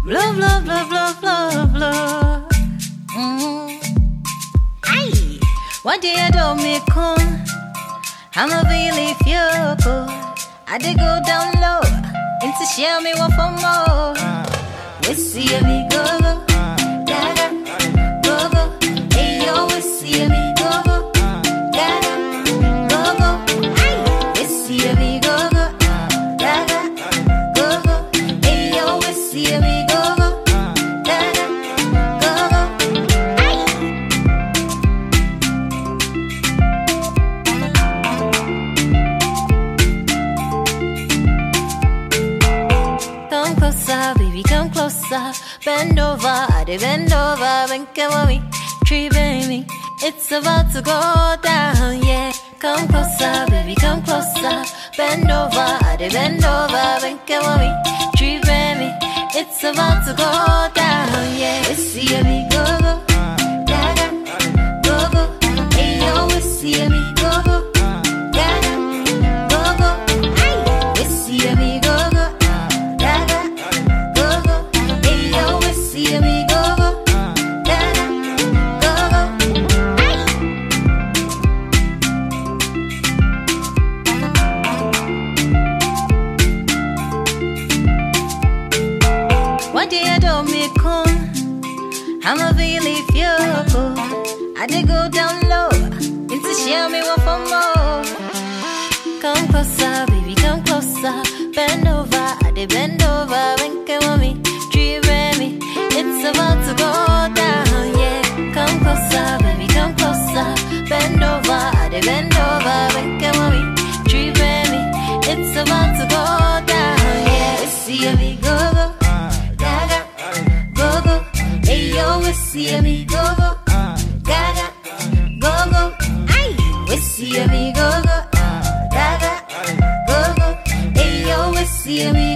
Love, love, love, love, love, love. Aye. What do you do me come? I'm a really fearful. I did go down low. Into share me one for more. We see me go go. Gaga. Go go. Hey yo, we see me go go. Gaga. Go go. Aye. We see me go go. Gaga. Go go. Hey yo, we see me go go. Gaga. Go go. Aye. Come closer, baby, come closer. Bend over, I did bend over. Bend over me, tree baby. It's about to go down, yeah. Come closer, baby, come closer. Bend over, I did bend over. Bend over me, tree baby. It's about to go down, yeah. We see me go go, gaga, go go. Hey yo, we see me go go, gaga, go go. Hey, we see me go go, gaga, go go. Hey yo, we see me go go, gaga, go go. Hey. What do you do me come? I'm a really fearful. I did go down low. Into share me one for more. Come closer, baby, come closer. Bend over, I did bend over. Bend over me, tree baby. It's about to go down, yeah. Come closer, baby, come closer. Bend over, I did bend over. Bend over me, tree baby. It's about to go down, yeah. We see me go go, gaga, go go. Hey yo, we see me go go, gaga, go go. Aye, we see me go go, gaga, go go. Hey yo, we see me